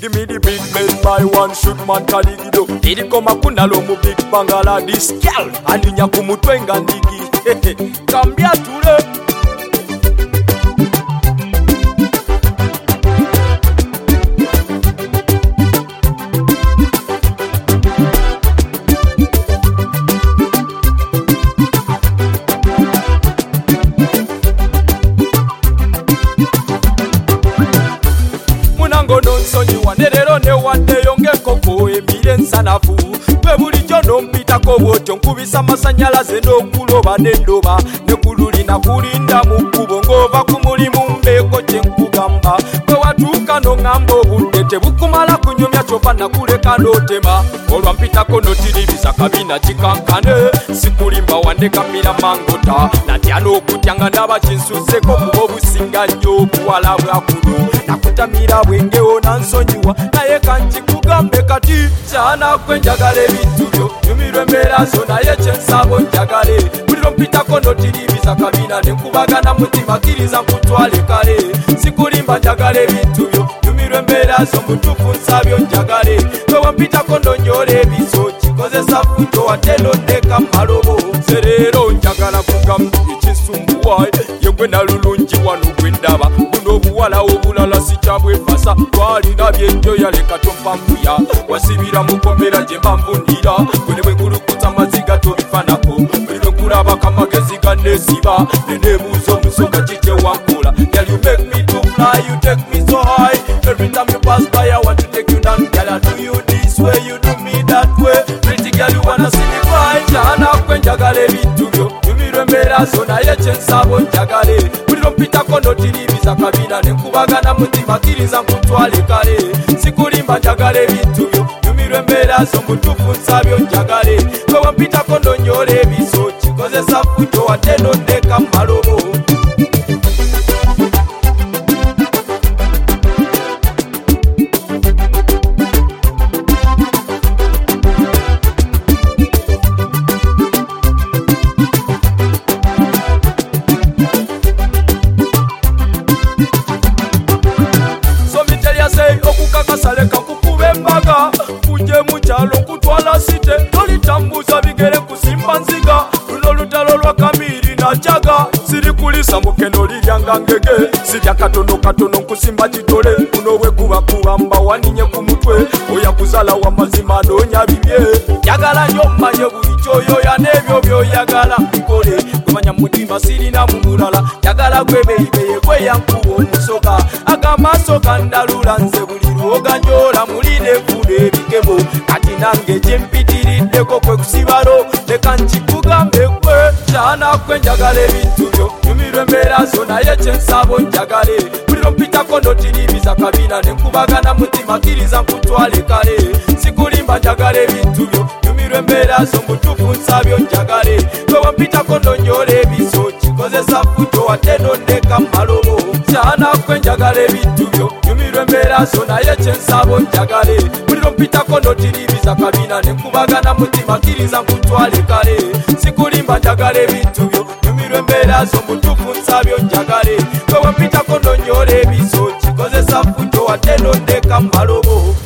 Give me the beat made by one shoot man Kaligido. Iriko makunalo mu big bangala. This girl alinya kumutwenga ndigi. Kambia tule. Nsonyiwa nerero newadde yongekoko emire nsanafu gwe bulijjo nompitako bwotyo nkubisa amasanyalaze n'okuloba n'endoba ne kululina kulinda mu kkubo ng'ova ku mulimu mbeeko kye nkugamba bwe watuuka n'oŋŋamba obudde tebukumala kunyumya kyova nakuleka n'otema olwampitako n'otiribiza kabina kikankane sikulimba wandekamira mangota natya n'okutya nga ndaba kinsuseko kuba obusinga nnyo obuwala bwakuno nakutamira bwengewo nansonyiwa naye kankikugambe kati kyanakwe njagala ebintu byo nyumirwa embeera zo naye kyensabo njagale buliro mpitako notiribiza kabina nenkubagana mutima kkiriza nkutwale kale sikulimba njagala ebintu byo nyumirwa embeera zo mutuufu nsabyo njagale wewampitako nonyola ebiso kikozesa futo wadde nondeka malobo sereero njagala kugamba ekinsumbuwa yegwe nalulungi wano gwe ndaba buno obuwala obulala sikyabwefasa twalina byenjoya leka tompambuya wasibira mukomera gye mbanvunira bwene bwenkulukuta amaziga tobifanako buli lwenkulabako amagezi ganesiba nenebuuza omusoga kikyewankola Girl, you make me to fly, you take me so high. Every time you pass by, I want to take you down. Girl, I do you this way, you do me that way. Pretty girl, you wanna see me cry. Kyanakwe njagala ebintu byo nyumirwa embeera zo naye kyensabo njagale buliro mpitako notiribiza kabina nenkubagana mutima kkiriza nkutwale kale sikulimba njagala ebintu byo nyumirwa embeera zo mutuufu nsabyo njagale wewampitako nonyola ebiso kikozesa futo wadde nondeka malobo okukakasaleka kukuba embaga kuje mukyalo nkutwala site tolitambuza bigere kusimba nziga luno olutalo lwa kamiri najaga sirikulisa mukeno liryanga ngege sirya katono katono nkusimba kitole kuno bwekubakuba mba waninye ku mutwe oyakuzala wa mazima noonya bibye njagala nnyo mmanye buli kyoyoya n'ebyo byoyagala nkole kumanya mutima sirina mu mulala njagala gwebeyibeye gweyankuba omusoka agamaaso gandalula nze buli lwoganyola mulina enfuno ebikemo kati nange gyempitiriddeko kwe kusibalo leka nkikugambe kwe kyanakwe njagala ebintu byo nyumirwa embeera zo naye kyensabo njagale buliro mpitako notiribiza kabina nenkubagana mutima kkiriza nkutwale kale sikulimba njagala ebintu byo nyumirwa embeera zo mutuufu nsabyo njagale wewampitako nonyola ebiso kikozesa futo wadde nondeka malobo kyanakwe njagala ebintu byo nyumirwa embeera zo naye kyensabo njagale buliro mpitako notiribiza kabina nenkubagana mutima kkiriza nkutwale kale sikulimba njagala ebintu byo nyumirwa embeera zo mutuufu nsabyo njagale wewampitako nonyola ebiso kikozesa futo wadde nondeka malobo